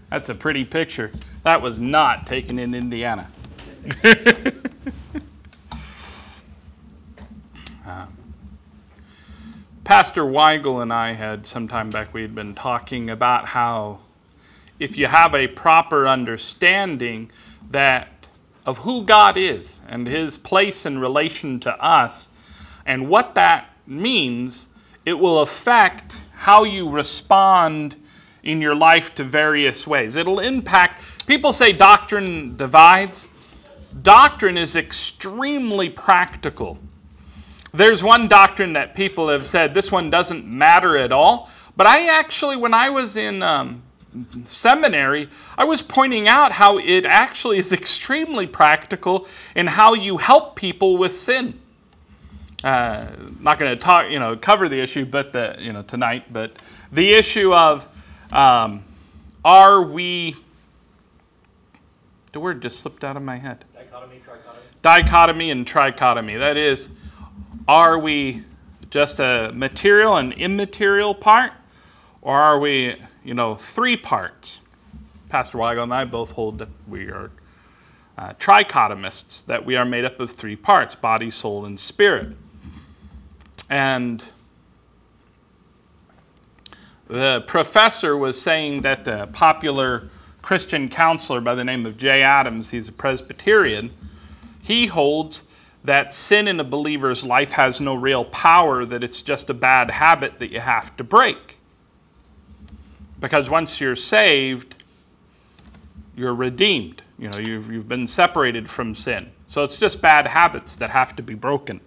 That's a pretty picture. That was not taken in Indiana. Pastor Weigel and I had some time back, we had been talking about how if you have a proper understanding of who God is and his place in relation to us and what that means, it will affect how you respond in your life to various ways. It'll impact, people say doctrine divides. Doctrine is extremely practical. There's one doctrine that people have said, this one doesn't matter at all. But I actually, when I was in seminary, I was pointing out how it actually is extremely practical in how you help people with sin. Not going to cover the issue, but tonight. But the issue of are we? The word just slipped out of my head. Dichotomy, trichotomy. Dichotomy and trichotomy. That is, are we just a material and immaterial part, or are we, three parts? Pastor Weigel and I both hold that we are trichotomists, that we are made up of three parts, body, soul, and spirit. And the professor was saying that a popular Christian counselor by the name of Jay Adams, he's a Presbyterian, he holds that sin in a believer's life has no real power, that it's just a bad habit that you have to break. Because once you're saved, you're redeemed. You've been separated from sin. So it's just bad habits that have to be broken.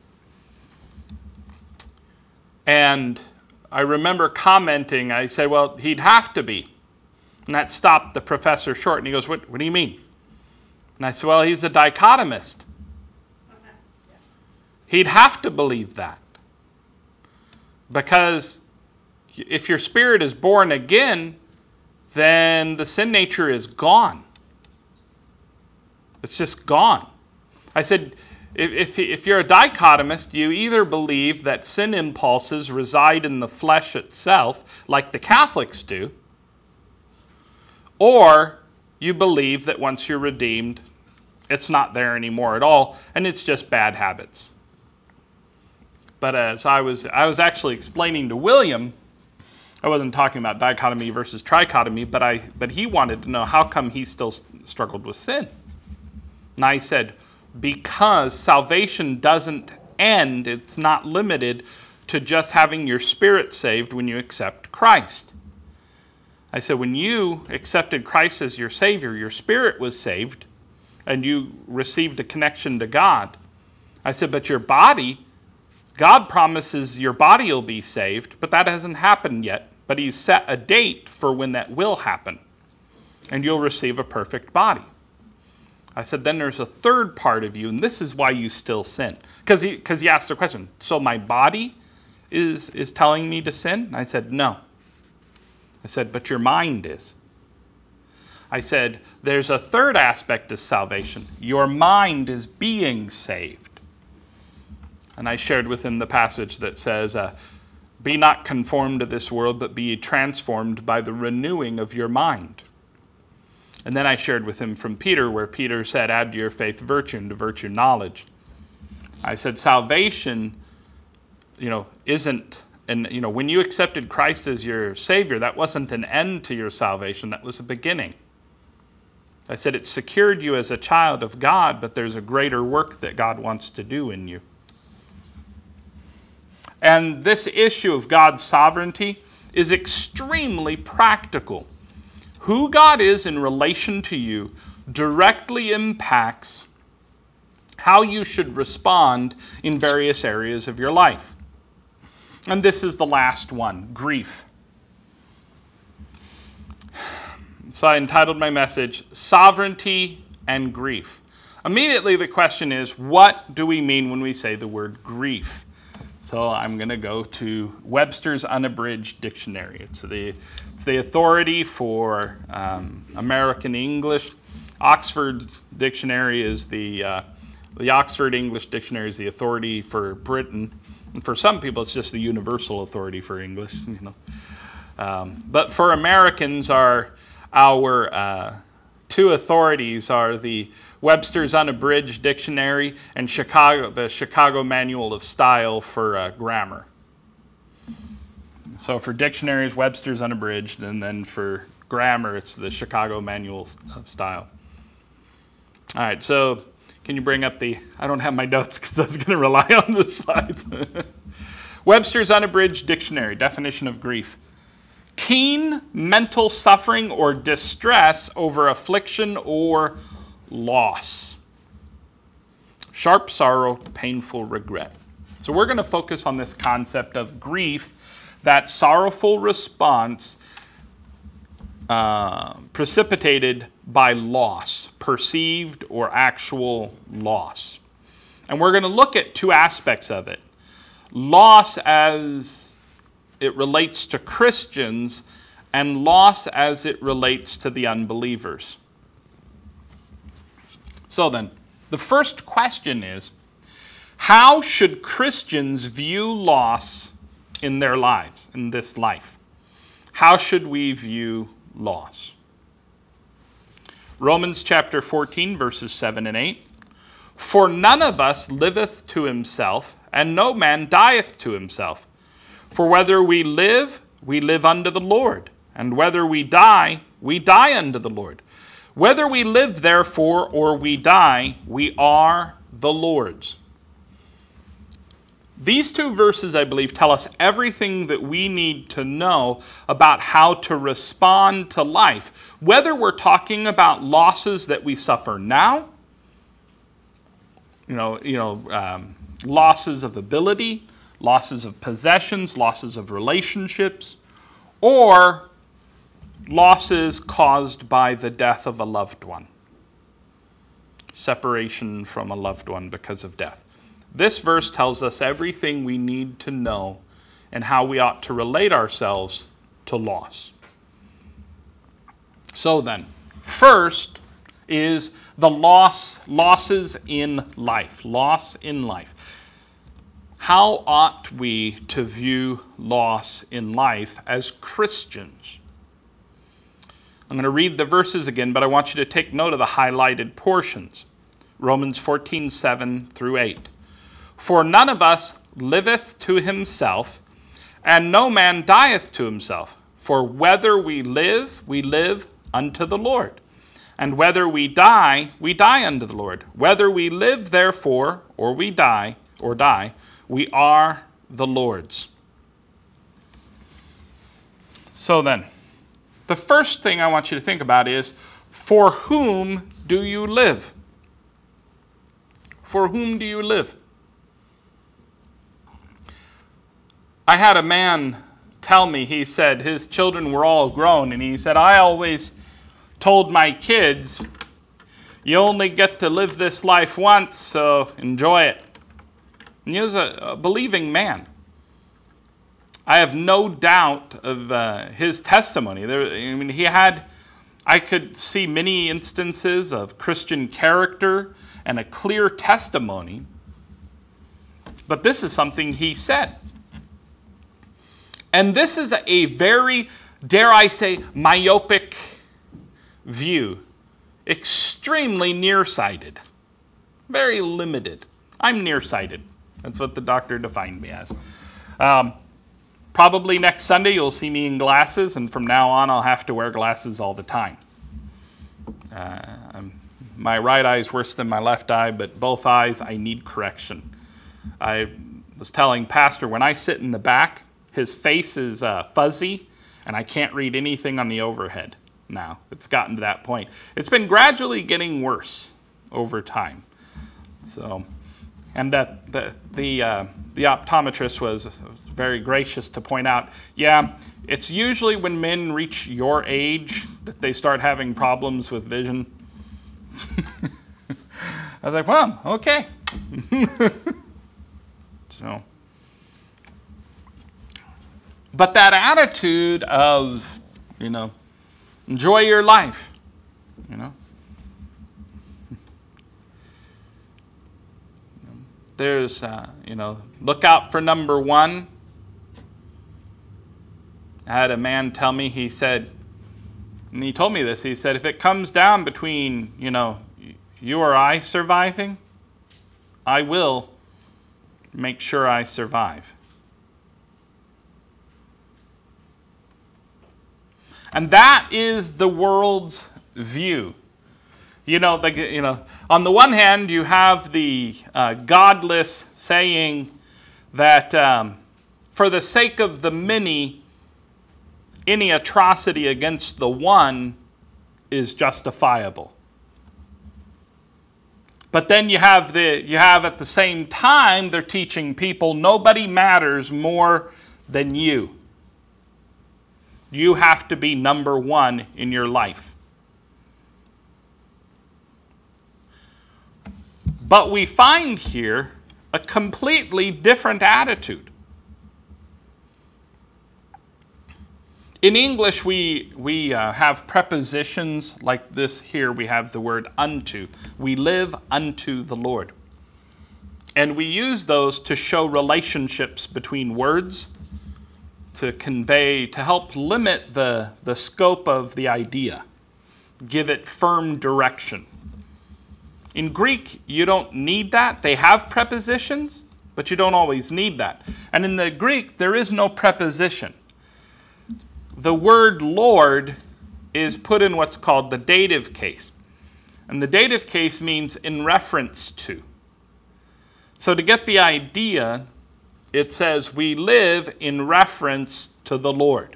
And I remember commenting, I said, well, he'd have to be. And that stopped the professor short. And he goes, what do you mean? And I said, well, he's a dichotomist. He'd have to believe that. Because if your spirit is born again, then the sin nature is gone. It's just gone. I said, if you're a dichotomist, you either believe that sin impulses reside in the flesh itself, like the Catholics do, or you believe that once you're redeemed, it's not there anymore at all, and it's just bad habits. But as I was actually explaining to William, I wasn't talking about dichotomy versus trichotomy, but he wanted to know how come he still struggled with sin. And I said, because salvation doesn't end, it's not limited to just having your spirit saved when you accept Christ. I said, when you accepted Christ as your Savior, your spirit was saved, and you received a connection to God. I said, but your body, God promises your body will be saved, but that hasn't happened yet. But he's set a date for when that will happen, and you'll receive a perfect body. I said, then there's a third part of you, and this is why you still sin. Because he asked the question, so my body is telling me to sin? And I said, no. I said, but your mind is. I said, there's a third aspect to salvation. Your mind is being saved. And I shared with him the passage that says, be not conformed to this world, but be transformed by the renewing of your mind. And then I shared with him from Peter, where Peter said, add to your faith virtue, and to virtue knowledge. I said, salvation, isn't, and when you accepted Christ as your Savior, that wasn't an end to your salvation, that was a beginning. I said, it secured you as a child of God, but there's a greater work that God wants to do in you. And this issue of God's sovereignty is extremely practical. Who God is in relation to you directly impacts how you should respond in various areas of your life. And this is the last one, grief. So I entitled my message, Sovereignty and Grief. Immediately the question is, what do we mean when we say the word grief? So I'm going to go to Webster's Unabridged Dictionary. It's the authority for American English. Oxford Dictionary is the Oxford English Dictionary is the authority for Britain. And for some people, it's just the universal authority for English. But for Americans, our Our two authorities are the Webster's Unabridged Dictionary and the Chicago Manual of Style for grammar. So for dictionaries, Webster's Unabridged, and then for grammar, it's the Chicago Manual of Style. All right, so can you bring up I don't have my notes because I was going to rely on the slides. Webster's Unabridged Dictionary, definition of grief. Keen mental suffering or distress over affliction or loss. Sharp sorrow, painful regret. So we're going to focus on this concept of grief, that sorrowful response precipitated by loss, perceived or actual loss. And we're going to look at two aspects of it. Loss as it relates to Christians, and loss as it relates to the unbelievers. So then, the first question is, how should Christians view loss in their lives, in this life? How should we view loss? Romans chapter 14, verses 7 and 8. For none of us liveth to himself, and no man dieth to himself. For whether we live unto the Lord, and whether we die unto the Lord. Whether we live, therefore, or we die, we are the Lord's. These two verses, I believe, tell us everything that we need to know about how to respond to life. Whether we're talking about losses that we suffer now, losses of ability, losses of possessions, losses of relationships, or losses caused by the death of a loved one. Separation from a loved one because of death. This verse tells us everything we need to know and how we ought to relate ourselves to loss. So then, first is the losses in life. Loss in life. How ought we to view loss in life as Christians? I'm going to read the verses again, but I want you to take note of the highlighted portions. Romans 14, 7 through 8. For none of us liveth to himself, and no man dieth to himself. For whether we live unto the Lord. And whether we die unto the Lord. Whether we live, therefore, or we die, we are the Lord's. So then, the first thing I want you to think about is, for whom do you live? For whom do you live? I had a man tell me, he said his children were all grown, and he said, I always told my kids, you only get to live this life once, so enjoy it. And he was a believing man. I have no doubt of his testimony. I could see many instances of Christian character and a clear testimony, but this is something he said. And this is a very, dare I say, myopic view. Extremely nearsighted. Very limited. I'm nearsighted. That's what the doctor defined me as. Probably next Sunday you'll see me in glasses, and from now on I'll have to wear glasses all the time. My right eye is worse than my left eye, but both eyes I need correction. I was telling Pastor, when I sit in the back, his face is fuzzy, and I can't read anything on the overhead now. It's gotten to that point. It's been gradually getting worse over time. So, and the optometrist was very gracious to point out, yeah, it's usually when men reach your age that they start having problems with vision. I was like, well, okay. So, but that attitude of, enjoy your life, There's, look out for number one. I had a man tell me, he said, And he told me this. He said, if it comes down between, you or I surviving, I will make sure I survive. And that is the world's view. On the one hand, you have the godless saying that for the sake of the many, any atrocity against the one is justifiable. But then you have at the same time, they're teaching people nobody matters more than you. You have to be number one in your life. But we find here a completely different attitude. In English, we have prepositions like this here. We have the word unto. We live unto the Lord. And we use those to show relationships between words, to convey, to help limit the scope of the idea, give it firm direction. In Greek, you don't need that. They have prepositions, but you don't always need that. And in the Greek, there is no preposition. The word Lord is put in what's called the dative case. And the dative case means in reference to. So to get the idea, it says we live in reference to the Lord.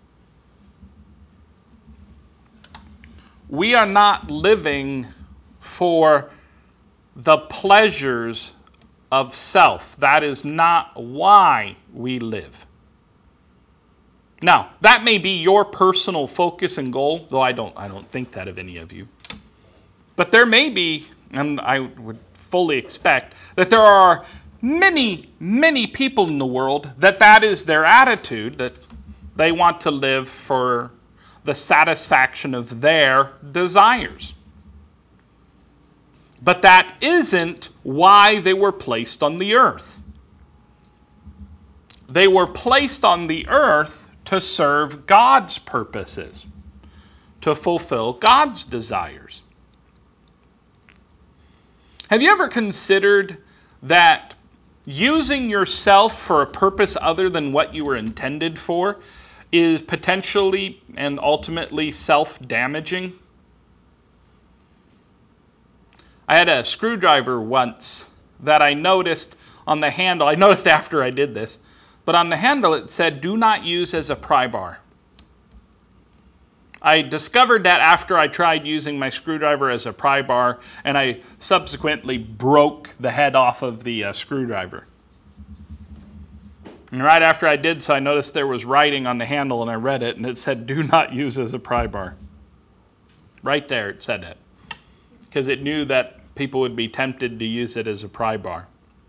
We are not living for the pleasures of self. That is not why we live. Now, that may be your personal focus and goal, though I don't think that of any of you. But there may be, and I would fully expect, that there are many, many people in the world that is their attitude, that they want to live for the satisfaction of their desires. But that isn't why they were placed on the earth. They were placed on the earth to serve God's purposes, to fulfill God's desires. Have you ever considered that using yourself for a purpose other than what you were intended for is potentially and ultimately self-damaging? I had a screwdriver once that I noticed on the handle. I noticed after I did this, but on the handle it said, "Do not use as a pry bar." I discovered that after I tried using my screwdriver as a pry bar, and I subsequently broke the head off of the screwdriver. And right after I did so, I noticed there was writing on the handle, and I read it, and it said, "Do not use as a pry bar." Right there it said it, because it knew that people would be tempted to use it as a pry bar.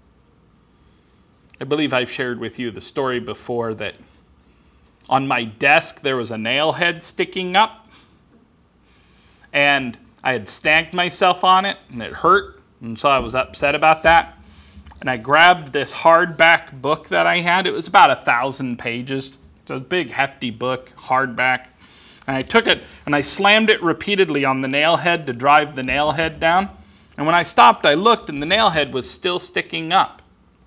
I believe I've shared with you the story before that on my desk there was a nail head sticking up, and I had snagged myself on it, and it hurt, and so I was upset about that. And I grabbed this hardback book that I had. It was about 1,000 pages. It was a big, hefty book, hardback. And I took it and I slammed it repeatedly on the nail head to drive the nail head down. And when I stopped, I looked, and the nail head was still sticking up.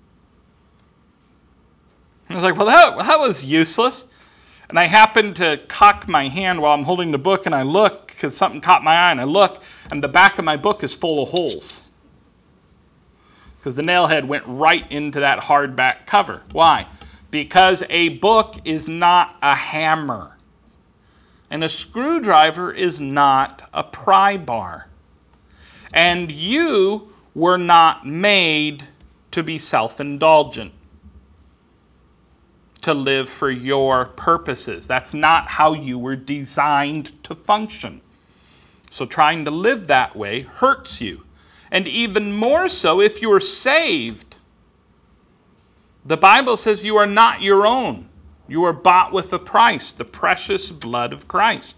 I was like, well, that was useless. And I happened to cock my hand while I'm holding the book, and I look, because something caught my eye, and I look, and the back of my book is full of holes. Because the nail head went right into that hardback cover. Why? Because a book is not a hammer. And a screwdriver is not a pry bar. And you were not made to be self-indulgent, to live for your purposes. That's not how you were designed to function. So trying to live that way hurts you. And even more so if you are saved. The Bible says you are not your own. You are bought with a price, the precious blood of Christ.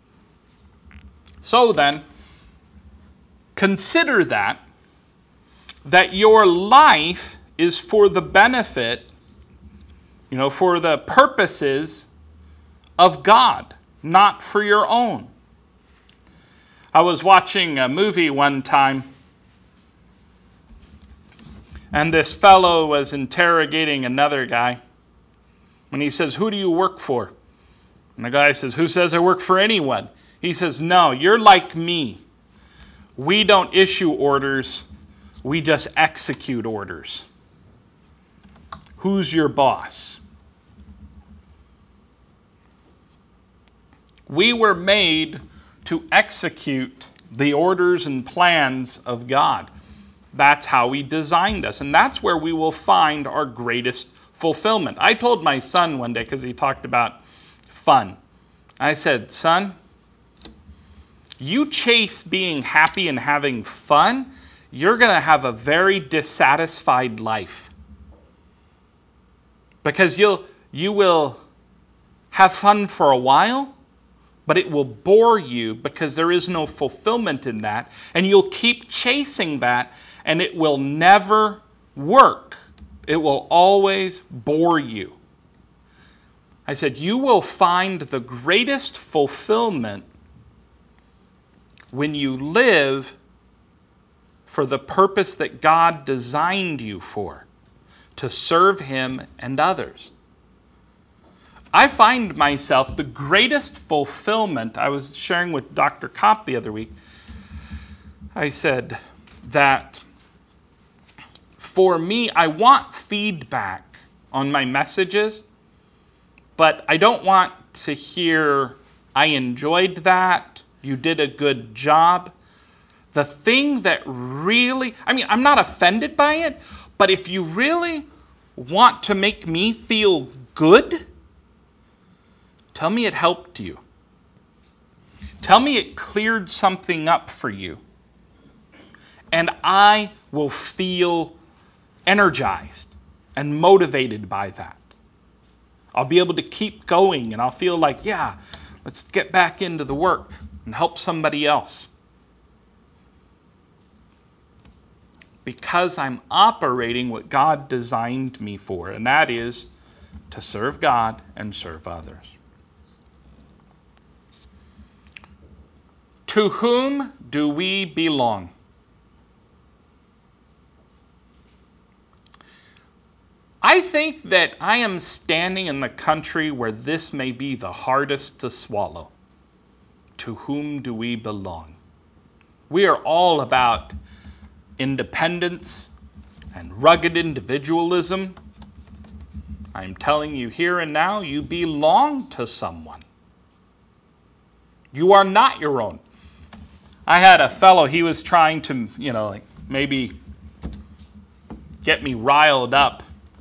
So then, consider that your life is for the benefit, for the purposes of God, not for your own. I was watching a movie one time, and this fellow was interrogating another guy. And he says, "Who do you work for?" And the guy says, "Who says I work for anyone?" He says, "No, you're like me. We don't issue orders, we just execute orders. Who's your boss?" We were made to execute the orders and plans of God. That's how He designed us, and that's where we will find our greatest fulfillment. I told my son one day, because he talked about fun, I said, "Son, you chase being happy and having fun, you're going to have a very dissatisfied life. Because you will have fun for a while, but it will bore you because there is no fulfillment in that. And you'll keep chasing that, and it will never work. It will always bore you." I said, "You will find the greatest fulfillment when you live for the purpose that God designed you for, to serve Him and others." I find myself the greatest fulfillment. I was sharing with Dr. Kopp the other week. I said that for me, I want feedback on my messages, but I don't want to hear, "I enjoyed that, you did a good job." The thing that really, I'm not offended by it, but if you really want to make me feel good, tell me it helped you. Tell me it cleared something up for you. And I will feel energized and motivated by that. I'll be able to keep going, and I'll feel like, yeah, let's get back into the work and help somebody else. Because I'm operating what God designed me for, and that is to serve God and serve others. To whom do we belong? I think that I am standing in the country where this may be the hardest to swallow. To whom do we belong? We are all about independence and rugged individualism. I'm telling you here and now, you belong to someone. You are not your own. I had a fellow, he was trying to, maybe get me riled up.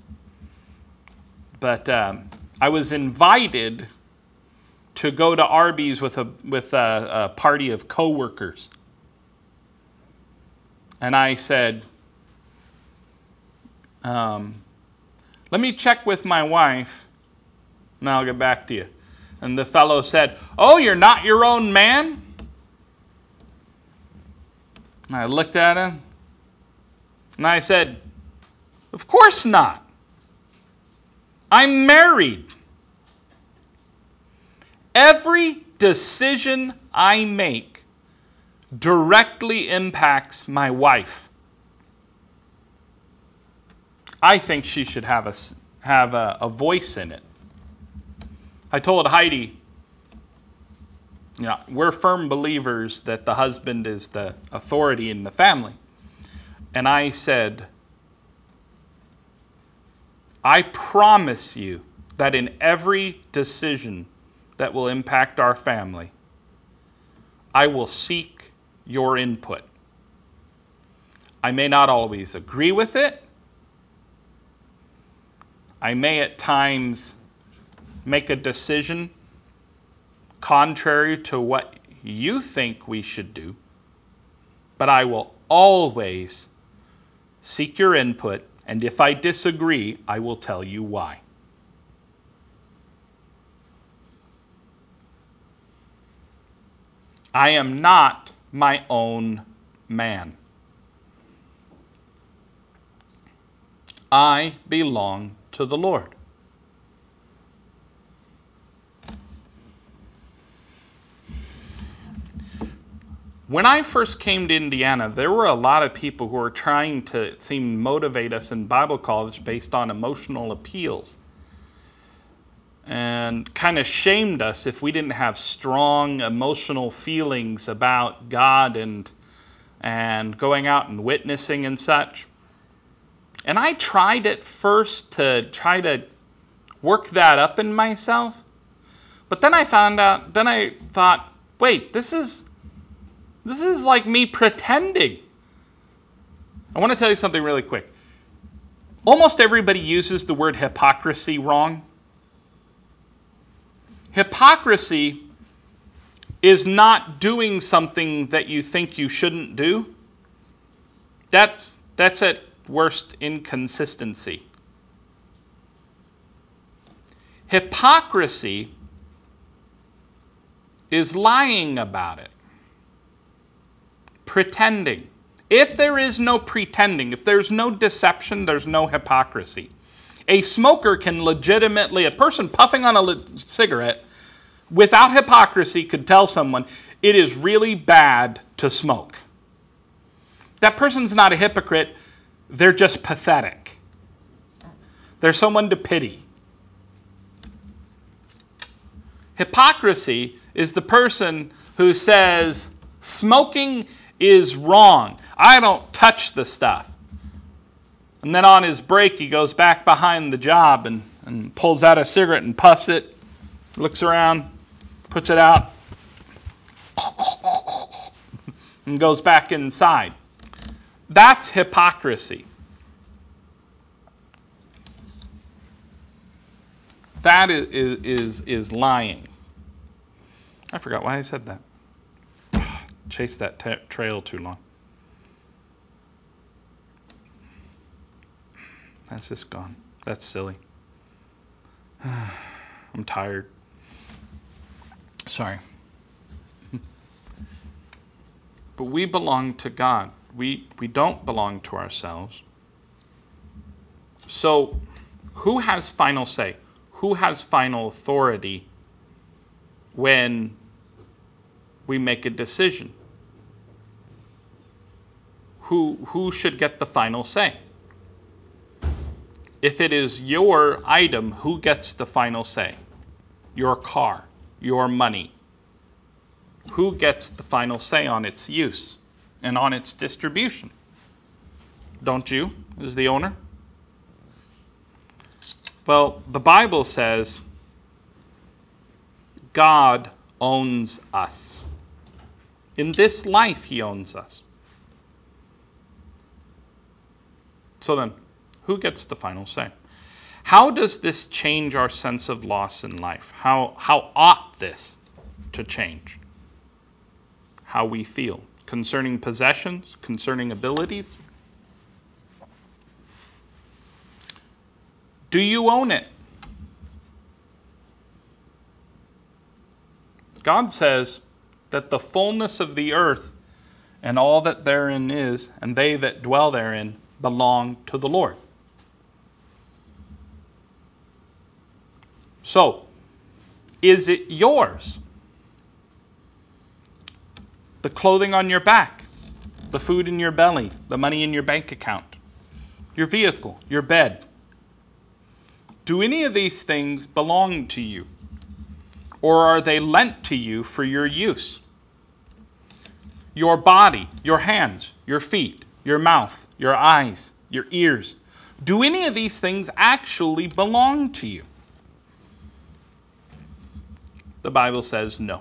But I was invited to go to Arby's with a party of coworkers. And I said, "Let me check with my wife, and I'll get back to you." And the fellow said, "Oh, you're not your own man?" And I looked at him, and I said, "Of course not. I'm married. Every decision I make directly impacts my wife. I think she should have a voice in it." I told Heidi, we're firm believers that the husband is the authority in the family. And I said, "I promise you that in every decision that will impact our family, I will seek your input. I may not always agree with it. I may at times make a decision contrary to what you think we should do, but I will always seek your input, and if I disagree, I will tell you why." I am not my own man. I belong to the Lord. When I first came to Indiana, there were a lot of people who were trying to, it seemed, motivate us in Bible college based on emotional appeals, and kind of shamed us if we didn't have strong emotional feelings about God and going out and witnessing and such. And I tried at first to try to work that up in myself. But then I thought, wait, this is like me pretending. I want to tell you something really quick. Almost everybody uses the word hypocrisy wrong. Hypocrisy is not doing something that you think you shouldn't do. That's at worst inconsistency. Hypocrisy is lying about it. Pretending. If there is no pretending, if there's no deception, there's no hypocrisy. A smoker can legitimately, a person puffing on a cigarette, without hypocrisy, could tell someone, it is really bad to smoke. That person's not a hypocrite, they're just pathetic. They're someone to pity. Hypocrisy is the person who says, smoking is wrong. I don't touch the stuff. And then on his break, he goes back behind the job and pulls out a cigarette and puffs it, looks around, puts it out, and goes back inside. That's hypocrisy. That is lying. I forgot why I said that. Chased that trail too long. That's just gone. That's silly. I'm tired. Sorry. But we belong to God. We don't belong to ourselves. So, who has final say? Who has final authority when we make a decision? Who should get the final say? If it is your item, who gets the final say? Your car, your money. Who gets the final say on its use and on its distribution? Don't you, as the owner? Well, the Bible says God owns us. In this life, He owns us. So then, who gets the final say? How does this change our sense of loss in life? How ought this to change how we feel concerning possessions, concerning abilities? Do you own it? God says that the fullness of the earth and all that therein is, and they that dwell therein, belong to the Lord. So, is it yours? The clothing on your back, the food in your belly, the money in your bank account, your vehicle, your bed. Do any of these things belong to you? Or are they lent to you for your use? Your body, your hands, your feet, your mouth, your eyes, your ears. Do any of these things actually belong to you? The Bible says no.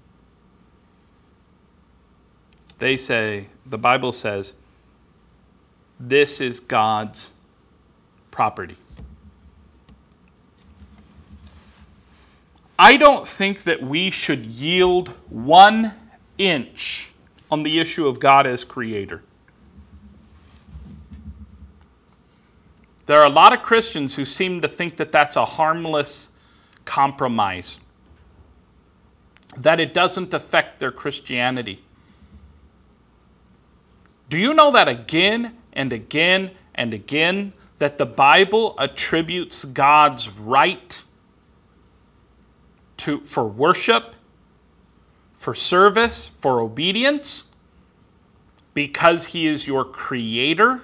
The Bible says, this is God's property. I don't think that we should yield 1 inch on the issue of God as creator. There are a lot of Christians who seem to think that that's a harmless compromise, that it doesn't affect their Christianity. Do you know that again and again and again that the Bible attributes God's right for worship, for service, for obedience because he is your creator?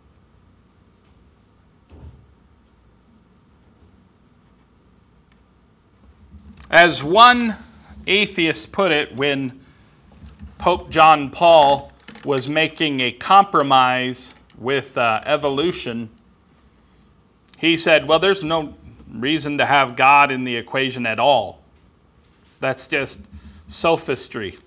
As one atheist put it when Pope John Paul was making a compromise with evolution, he said, well, there's no reason to have God in the equation at all. That's just sophistry.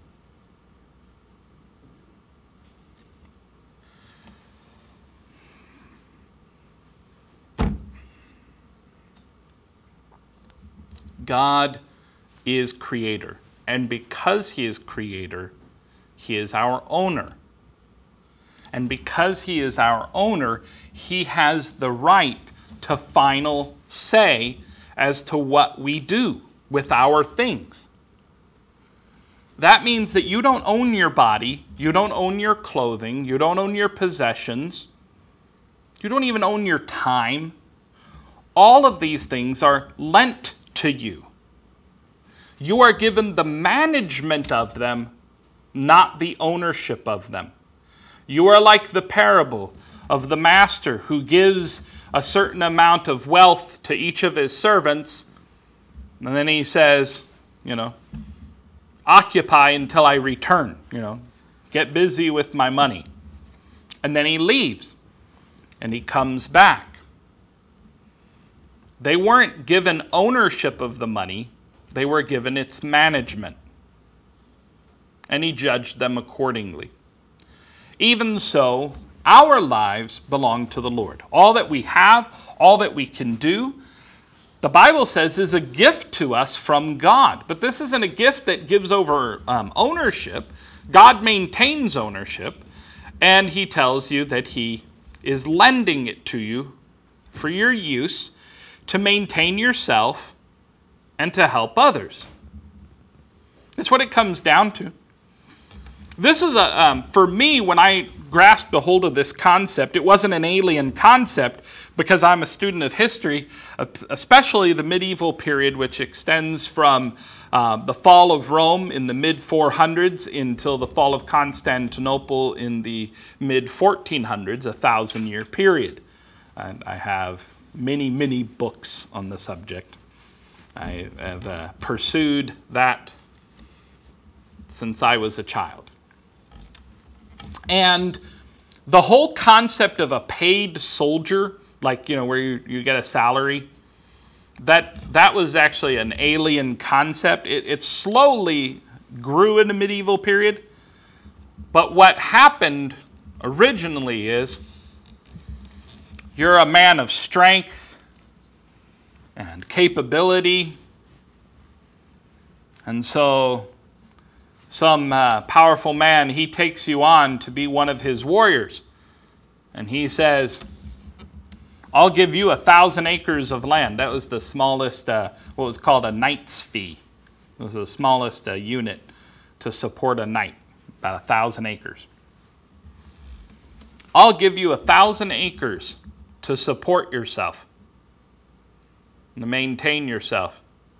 God is creator, and because he is creator, he is our owner. And because he is our owner, he has the right to final say as to what we do with our things. That means that you don't own your body, you don't own your clothing, you don't own your possessions, you don't even own your time. All of these things are lent to you. You are given the management of them, not the ownership of them. You are like the parable of the master who gives a certain amount of wealth to each of his servants, and then he says, occupy until I return, get busy with my money. And then he leaves, and he comes back. They weren't given ownership of the money, they were given its management. And he judged them accordingly. Even so, our lives belong to the Lord. All that we have, all that we can do, the Bible says is a gift to us from God. But this isn't a gift that gives over ownership. God maintains ownership, and he tells you that he is lending it to you for your use to maintain yourself and to help others. That's what it comes down to. This is for me, when I grasped a hold of this concept, it wasn't an alien concept because I'm a student of history, especially the medieval period, which extends from the fall of Rome in the mid-400s until the fall of Constantinople in the mid-1400s, a 1,000-year period. And I have many, many books on the subject. I have pursued that since I was a child. And the whole concept of a paid soldier, like, where you get a salary, that was actually an alien concept. It slowly grew in the medieval period. But what happened originally is you're a man of strength and capability. And so some powerful man, he takes you on to be one of his warriors. And he says, I'll give you 1,000 acres of land. That was the smallest, what was called a knight's fee. It was the smallest unit to support a knight, about 1,000 acres. I'll give you 1,000 acres to support yourself, to maintain yourself.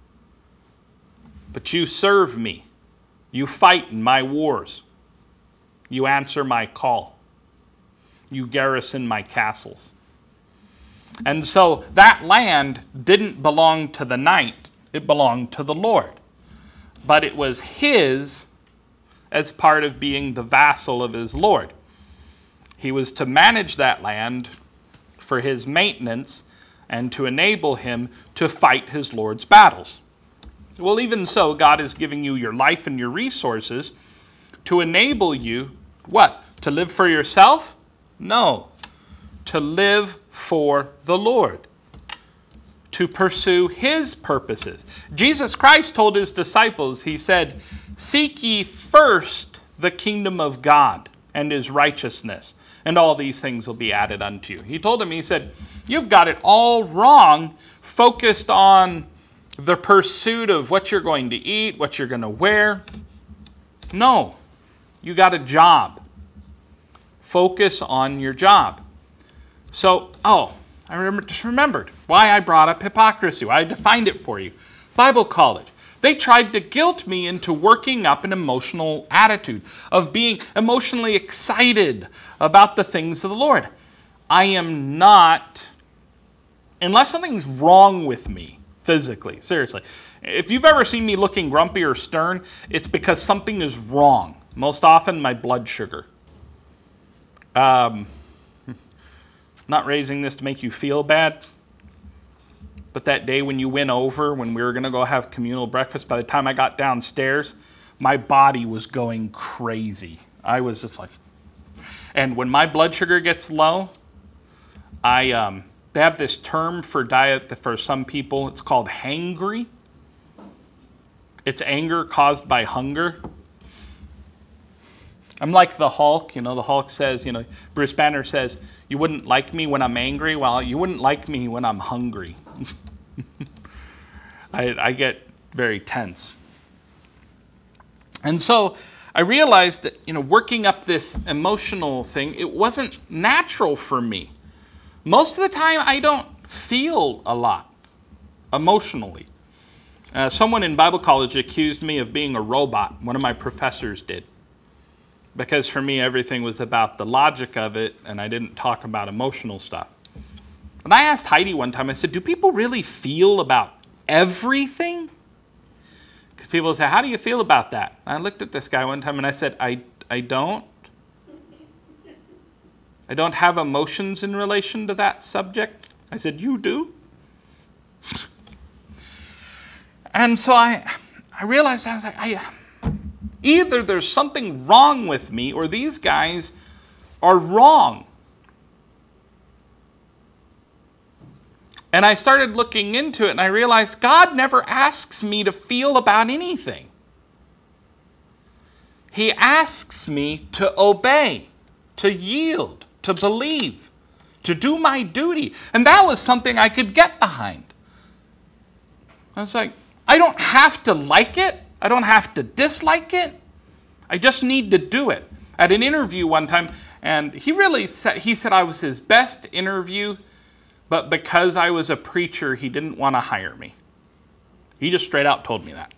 But you serve me. You fight in my wars. You answer my call. You garrison my castles. And so that land didn't belong to the knight. It belonged to the Lord. But it was his as part of being the vassal of his Lord. He was to manage that land for his maintenance and to enable him to fight his Lord's battles. Well, even so, God is giving you your life and your resources to enable you, what? To live for yourself? No. To live for the Lord. To pursue his purposes. Jesus Christ told his disciples, he said, seek ye first the kingdom of God and his righteousness, and all these things will be added unto you. He told them, he said, you've got it all wrong, focused on the pursuit of what you're going to eat, what you're going to wear. No, you got a job. Focus on your job. So, I just remembered why I brought up hypocrisy, why I defined it for you. Bible college. They tried to guilt me into working up an emotional attitude of being emotionally excited about the things of the Lord. I am not, unless something's wrong with me physically, seriously. If you've ever seen me looking grumpy or stern, it's because something is wrong. Most often, my blood sugar. Not raising this to make you feel bad, but that day when you went over, when we were going to go have communal breakfast, by the time I got downstairs, my body was going crazy. I was just like, and when my blood sugar gets low, they have this term for diet that for some people, it's called hangry. It's anger caused by hunger. I'm like the Hulk. The Hulk says, Bruce Banner says, you wouldn't like me when I'm angry. Well, you wouldn't like me when I'm hungry. I get very tense. And so I realized that, working up this emotional thing, it wasn't natural for me. Most of the time, I don't feel a lot emotionally. Someone in Bible college accused me of being a robot. One of my professors did. Because for me, everything was about the logic of it, and I didn't talk about emotional stuff. And I asked Heidi one time, I said, do people really feel about everything? Because people say, how do you feel about that? And I looked at this guy one time and I said, I don't. I don't have emotions in relation to that subject. I said, you do? And so I realized, I was like, either there's something wrong with me or these guys are wrong. And I started looking into it and I realized God never asks me to feel about anything. He asks me to obey, to yield, to believe, to do my duty. And that was something I could get behind. I was like, I don't have to like it. I don't have to dislike it. I just need to do it. At an interview one time, and he said I was his best interview, but because I was a preacher, he didn't want to hire me. He just straight out told me that.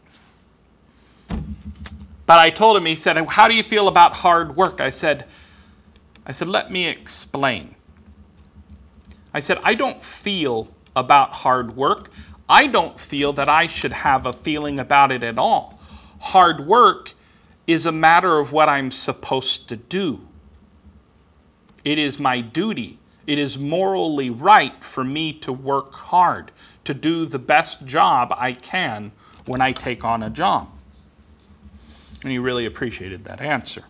But I told him, he said, how do you feel about hard work? I said, let me explain. I said, I don't feel about hard work. I don't feel that I should have a feeling about it at all. Hard work is a matter of what I'm supposed to do. It is my duty. It is morally right for me to work hard, to do the best job I can when I take on a job. And he really appreciated that answer.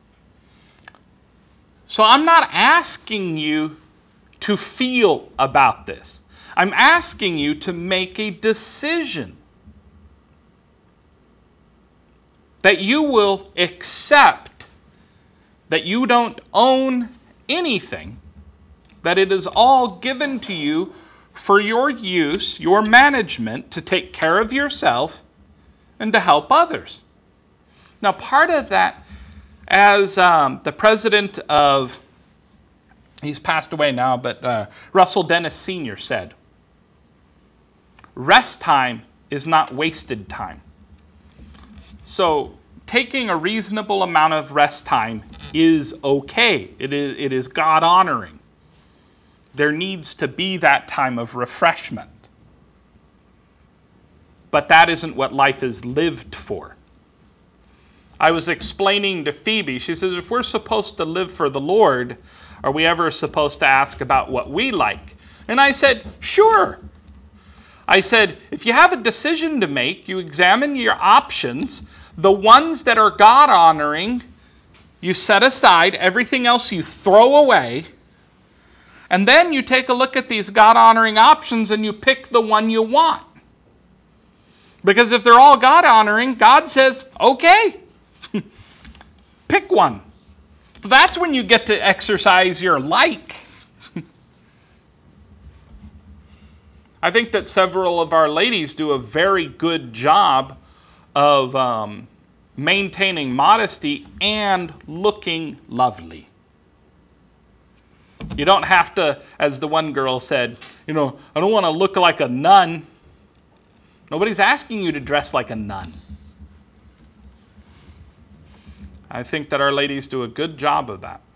So I'm not asking you to feel about this. I'm asking you to make a decision that you will accept that you don't own anything, that it is all given to you for your use, your management, to take care of yourself and to help others. Now, part of that, as the president of, he's passed away now, but Russell Dennis Sr. said, rest time is not wasted time. So taking a reasonable amount of rest time is okay. It is God-honoring. There needs to be that time of refreshment. But that isn't what life is lived for. I was explaining to Phoebe, she says, if we're supposed to live for the Lord, are we ever supposed to ask about what we like? And I said, sure. I said, if you have a decision to make, you examine your options. The ones that are God-honoring, you set aside. Everything else you throw away. And then you take a look at these God-honoring options and you pick the one you want. Because if they're all God-honoring, God says, okay, pick one. So that's when you get to exercise your like. I think that several of our ladies do a very good job of maintaining modesty and looking lovely. You don't have to, as the one girl said, I don't want to look like a nun. Nobody's asking you to dress like a nun. I think that our ladies do a good job of that.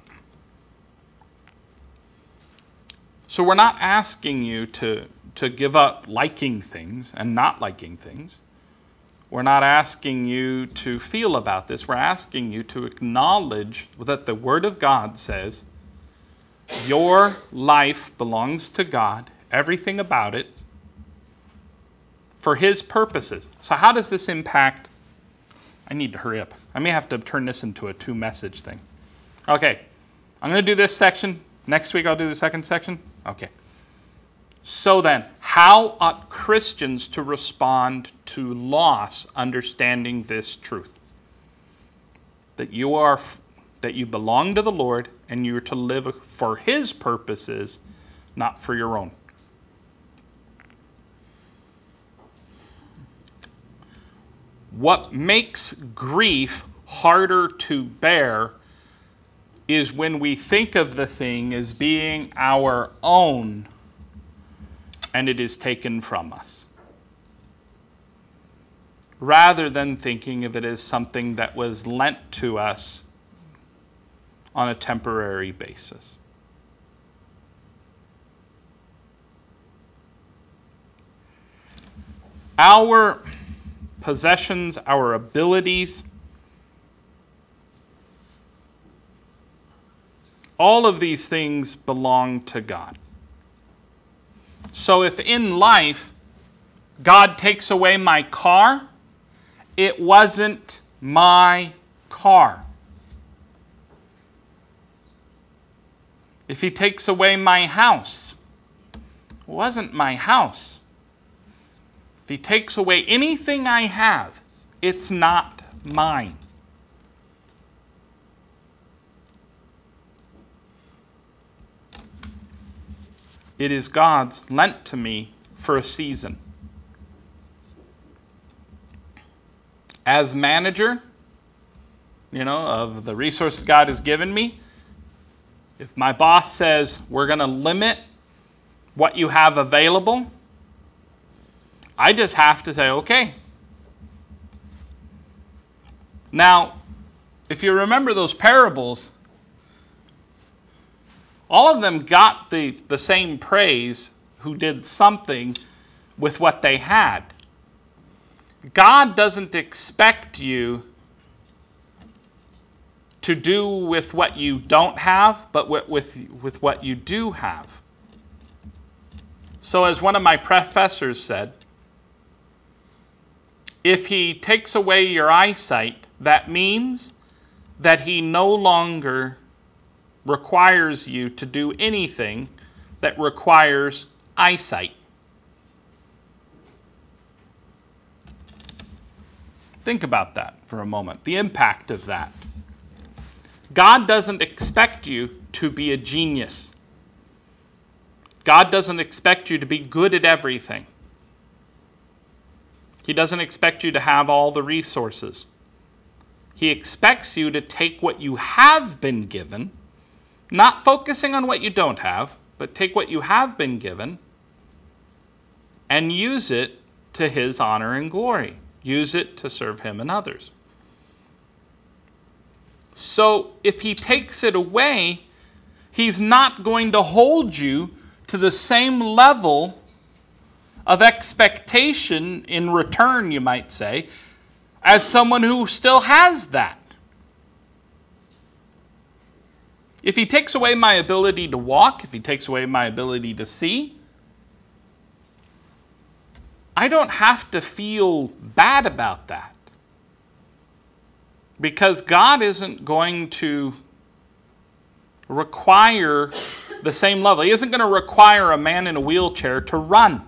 So we're not asking you to give up liking things and not liking things. We're not asking you to feel about this. We're asking you to acknowledge that the Word of God says your life belongs to God, everything about it, for His purposes. So how does this impact? I need to hurry up. I may have to turn this into a 2-message thing. Okay, I'm going to do this section. Next week I'll do the second section. Okay. So then, how ought Christians to respond to loss understanding this truth? That you belong to the Lord and you're to live for His purposes, not for your own. What makes grief harder to bear is when we think of the thing as being our own and it is taken from us, rather than thinking of it as something that was lent to us on a temporary basis. Our possessions, our abilities, all of these things belong to God. So if in life God takes away my car, it wasn't my car. If He takes away my house, it wasn't my house. If He takes away anything I have, it's not mine. It is God's, lent to me for a season. As manager, of the resources God has given me, if my boss says we're going to limit what you have available, I just have to say, okay. Now, if you remember those parables, all of them got the same praise who did something with what they had. God doesn't expect you to do with what you don't have, but with what you do have. So as one of my professors said, if He takes away your eyesight, that means that He no longer requires you to do anything that requires eyesight. Think about that for a moment, the impact of that. God doesn't expect you to be a genius. God doesn't expect you to be good at everything. He doesn't expect you to have all the resources. He expects you to take what you have been given, not focusing on what you don't have, but take what you have been given and use it to His honor and glory. Use it to serve Him and others. So if He takes it away, He's not going to hold you to the same level of expectation in return, you might say, as someone who still has that. If He takes away my ability to walk, if He takes away my ability to see, I don't have to feel bad about that. Because God isn't going to require the same level. He isn't going to require a man in a wheelchair to run.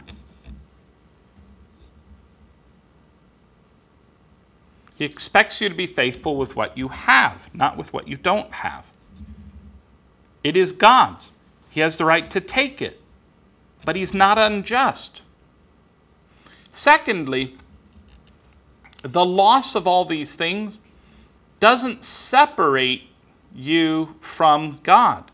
He expects you to be faithful with what you have, not with what you don't have. It is God's. He has the right to take it, but He's not unjust. Secondly, the loss of all these things doesn't separate you from God.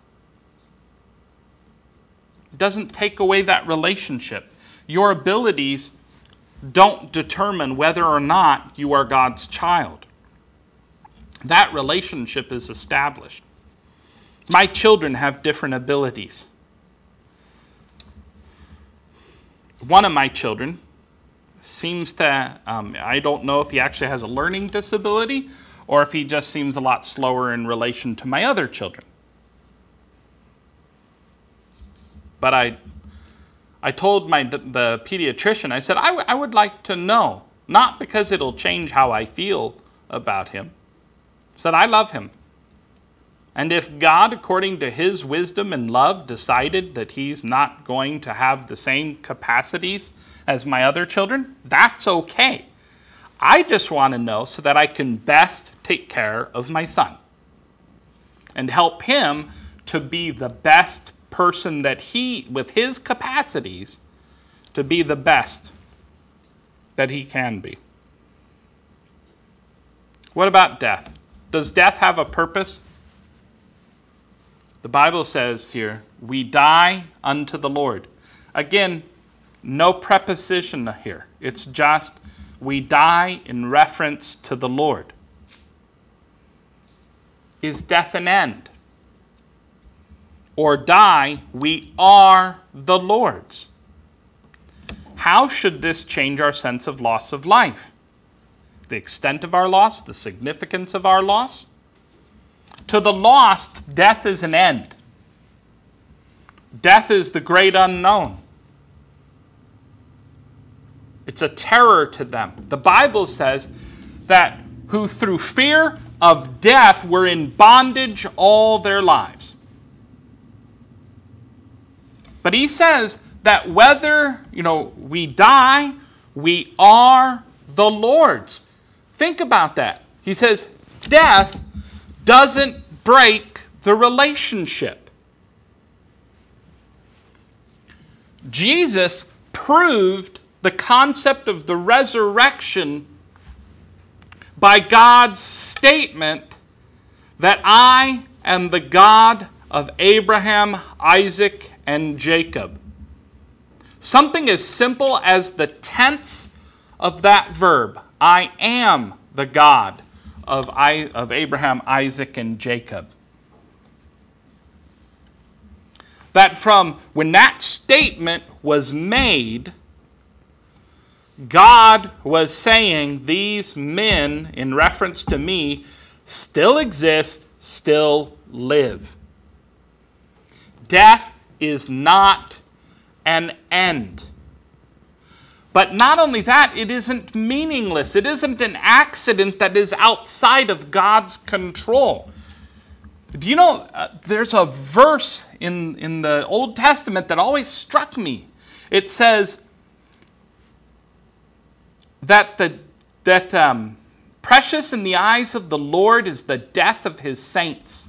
It doesn't take away that relationship. Your abilities don't determine whether or not you are God's child. That relationship is established. My children have different abilities. One of my children seems to, I don't know if he actually has a learning disability or if he just seems a lot slower in relation to my other children. But I told the pediatrician, I said, I would like to know, not because it'll change how I feel about him. I said, I love him. And if God, according to his wisdom and love, decided that he's not going to have the same capacities as my other children, that's okay. I just want to know so that I can best take care of my son and help him to be the best person that he, with his capacities, to be the best that he can be. What about death? Does death have a purpose? The Bible says here, we die unto the Lord. Again, no preposition here. It's just we die in reference to the Lord. Is death an end? Or die, we are the Lord's. How should this change our sense of loss of life? The extent of our loss, the significance of our loss? To the lost, death is an end. Death is the great unknown. It's a terror to them. The Bible says that who through fear of death were in bondage all their lives. But he says that whether, we die, we are the Lord's. Think about that. He says death doesn't break the relationship. Jesus proved the concept of the resurrection by God's statement that I am the God of Abraham, Isaac, and Jacob. Something as simple as the tense of that verb, I am the God of Abraham, Isaac, and Jacob. That from when that statement was made, God was saying these men, in reference to me, still exist, still live. Death is not an end. But not only that, it isn't meaningless. It isn't an accident that is outside of God's control. Do you know, there's a verse in the Old Testament that always struck me. It says that precious in the eyes of the Lord is the death of his saints.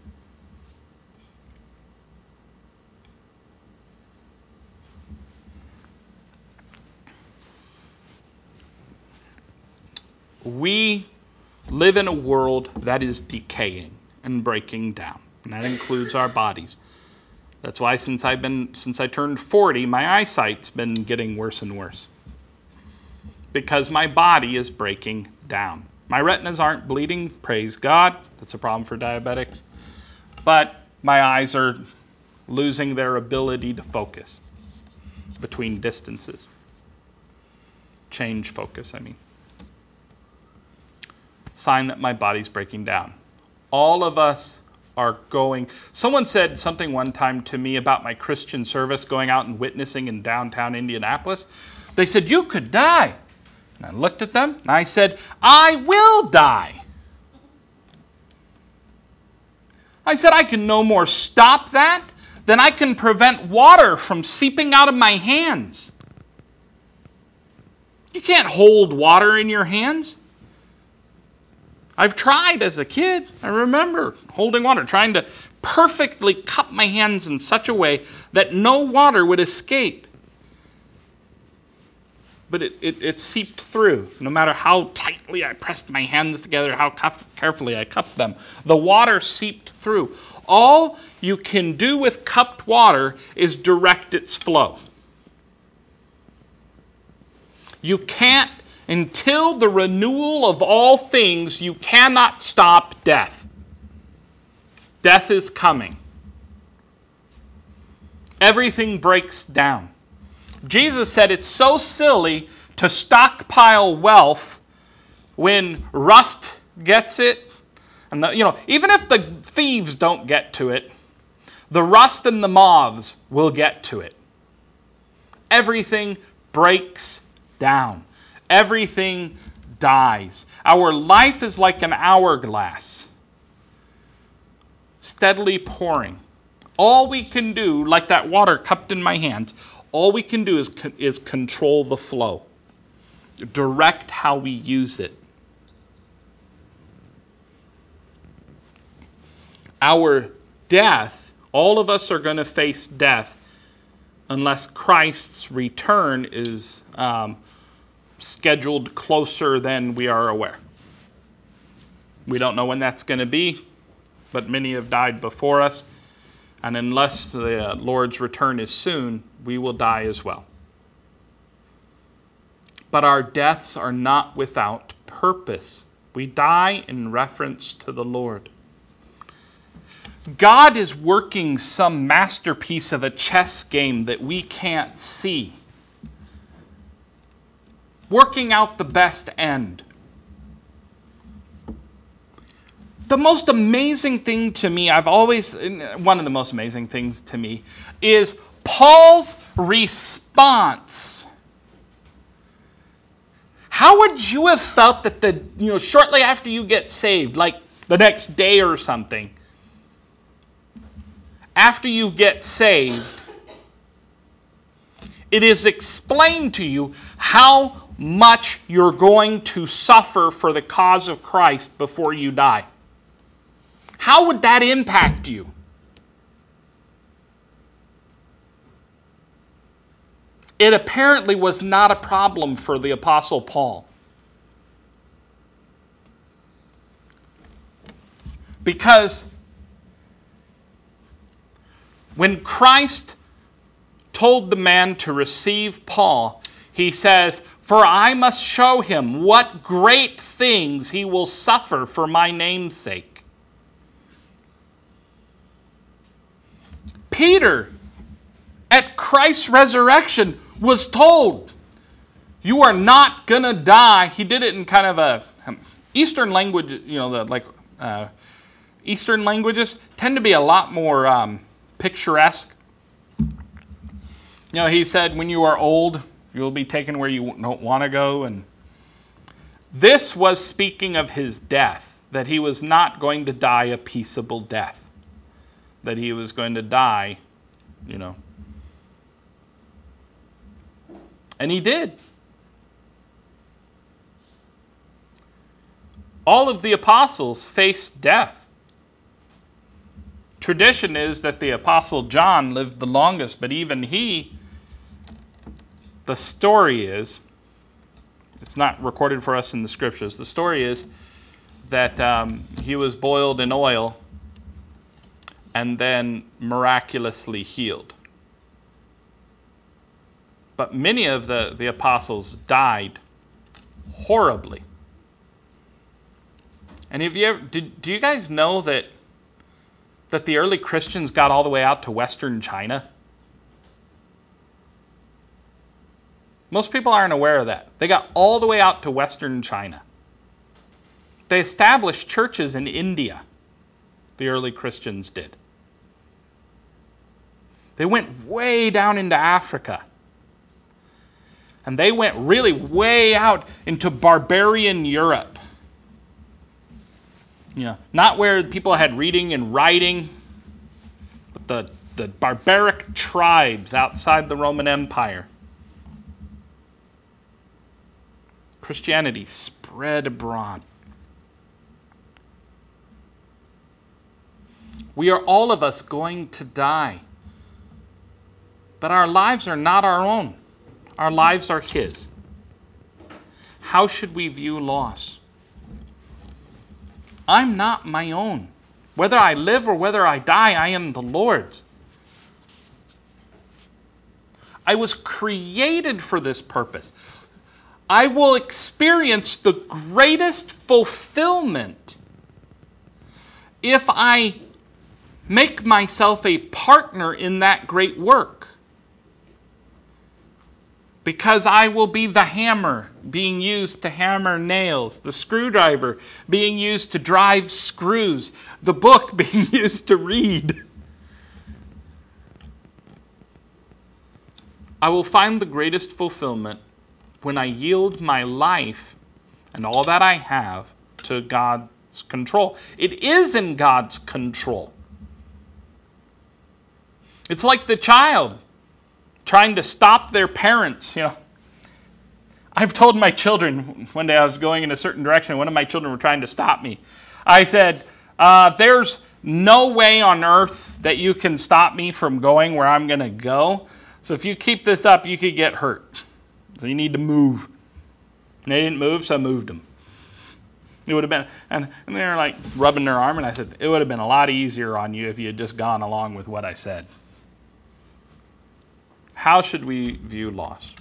We live in a world that is decaying and breaking down, and that includes our bodies. That's why since I turned 40, my eyesight's been getting worse and worse. Because my body is breaking down. My retinas aren't bleeding, praise God. That's a problem for diabetics. But my eyes are losing their ability to focus between distances. Change focus, I mean. Sign that my body's breaking down. All of us are going. Someone said something one time to me about my Christian service going out and witnessing in downtown Indianapolis. They said, you could die. And I looked at them and I said, I will die. I said, I can no more stop that than I can prevent water from seeping out of my hands. You can't hold water in your hands. I've tried as a kid. I remember holding water, trying to perfectly cup my hands in such a way that no water would escape. But it seeped through. No matter how tightly I pressed my hands together, how carefully I cupped them, the water seeped through. All you can do with cupped water is direct its flow. You can't, until the renewal of all things, you cannot stop death. Death is coming. Everything breaks down. Jesus said it's so silly to stockpile wealth when rust gets it. And even if the thieves don't get to it, the rust and the moths will get to it. Everything breaks down. Everything dies. Our life is like an hourglass, steadily pouring. All we can do, like that water cupped in my hands, all we can do is control the flow, direct how we use it. Our death, all of us are going to face death unless Christ's return is scheduled closer than we are aware. We don't know when that's going to be, but many have died before us. And unless the Lord's return is soon, we will die as well. But our deaths are not without purpose. We die in reference to the Lord. God is working some masterpiece of a chess game that we can't see, working out the best end. The most amazing thing to me, one of the most amazing things to me, is Paul's response. How would you have felt that shortly after you get saved, like the next day or something, after you get saved, it is explained to you how much you're going to suffer for the cause of Christ before you die? How would that impact you? It apparently was not a problem for the Apostle Paul. Because when Christ told the man to receive Paul, he says, "For I must show him what great things he will suffer for my name's sake." Peter, at Christ's resurrection, was told, "You are not going to die." He did it in kind of a Eastern language, Eastern languages tend to be a lot more picturesque. He said, "When you are old, you'll be taken where you don't want to go." And this was speaking of his death, that he was not going to die a peaceable death. That he was going to die, And he did. All of the apostles faced death. Tradition is that the Apostle John lived the longest, but even he, the story is, it's not recorded for us in the scriptures, the story is that he was boiled in oil and then miraculously healed. But many of the apostles died horribly. And do you guys know that the early Christians got all the way out to Western China? Most people aren't aware of that. They got all the way out to Western China. They established churches in India. The early Christians did. They went way down into Africa. And they went really way out into barbarian Europe. Not where people had reading and writing, but the barbaric tribes outside the Roman Empire. Christianity spread abroad. We are all of us going to die. But our lives are not our own. Our lives are His. How should we view loss? I'm not my own. Whether I live or whether I die, I am the Lord's. I was created for this purpose. I will experience the greatest fulfillment if I make myself a partner in that great work. Because I will be the hammer being used to hammer nails, the screwdriver being used to drive screws, the book being used to read. I will find the greatest fulfillment when I yield my life and all that I have to God's control. It is in God's control. It's like the child trying to stop their parents. I've told my children, one day I was going in a certain direction, one of my children were trying to stop me. I said, there's no way on earth that you can stop me from going where I'm going to go. So if you keep this up, you could get hurt. So you need to move. And they didn't move, so I moved them. It would have been, and they were like rubbing their arm, and I said, it would have been a lot easier on you if you had just gone along with what I said. How should we view loss?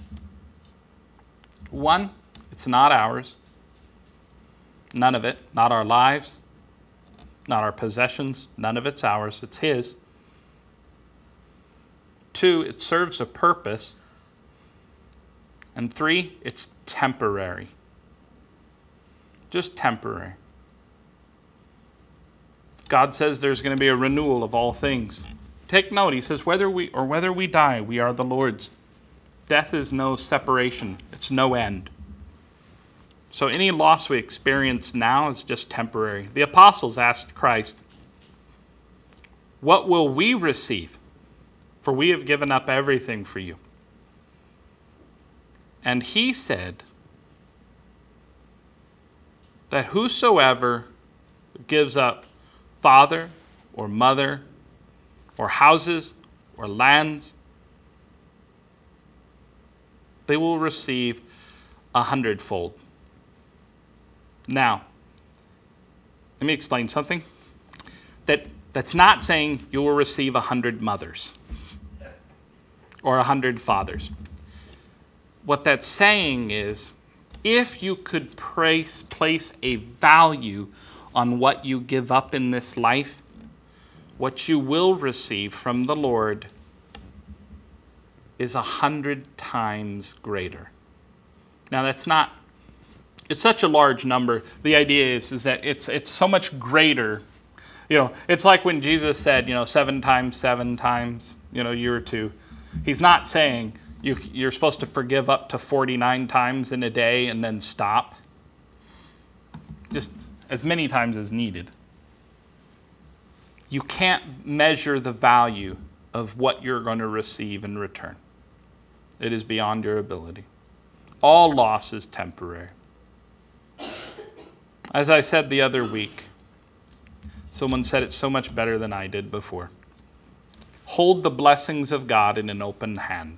One, it's not ours. None of it. Not our lives. Not our possessions. None of it's ours. It's His. Two, it serves a purpose. And three, it's temporary. Just temporary. God says there's going to be a renewal of all things. Take note, He says, whether we die, we are the Lord's. Death is no separation. It's no end. So any loss we experience now is just temporary. The apostles asked Christ, what will we receive? For we have given up everything for you. And He said that whosoever gives up father or mother or houses or lands, they will receive 100-fold. Now, let me explain something. That's not saying you will receive 100 mothers or 100 fathers. What that's saying is, if you could place a value on what you give up in this life, what you will receive from the Lord is 100 times greater. Now it's such a large number. The idea is that it's so much greater. It's like when Jesus said, 7 times, year or two. He's not saying you're supposed to forgive up to 49 times in a day and then stop. Just as many times as needed. You can't measure the value of what you're going to receive in return. It is beyond your ability. All loss is temporary. As I said the other week, someone said it so much better than I did before. Hold the blessings of God in an open hand.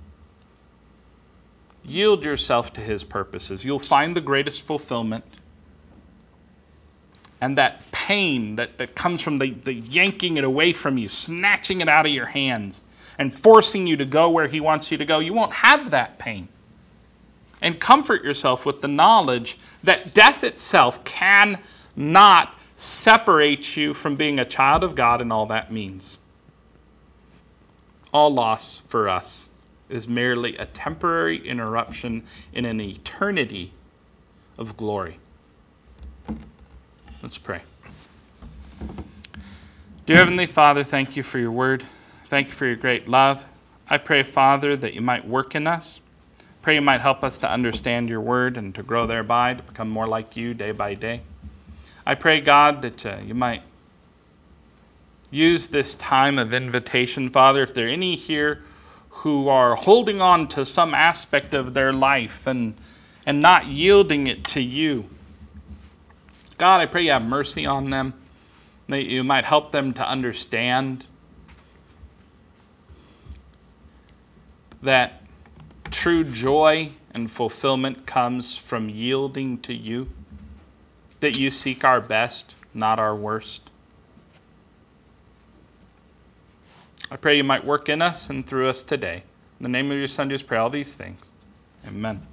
Yield yourself to His purposes. You'll find the greatest fulfillment. And that pain that comes from the yanking it away from you, snatching it out of your hands, and forcing you to go where He wants you to go, you won't have that pain. And comfort yourself with the knowledge that death itself cannot separate you from being a child of God and all that means. All loss for us is merely a temporary interruption in an eternity of glory. Let's pray. Dear Heavenly Father, thank you for your word. Thank you for your great love. I pray, Father, that you might work in us. Pray you might help us to understand your word and to grow thereby, to become more like you day by day. I pray, God, that you might use this time of invitation, Father. If there are any here who are holding on to some aspect of their life and not yielding it to you, God, I pray you have mercy on them, that you might help them to understand that true joy and fulfillment comes from yielding to you, that you seek our best, not our worst. I pray you might work in us and through us today. In the name of your Son, just pray all these things. Amen.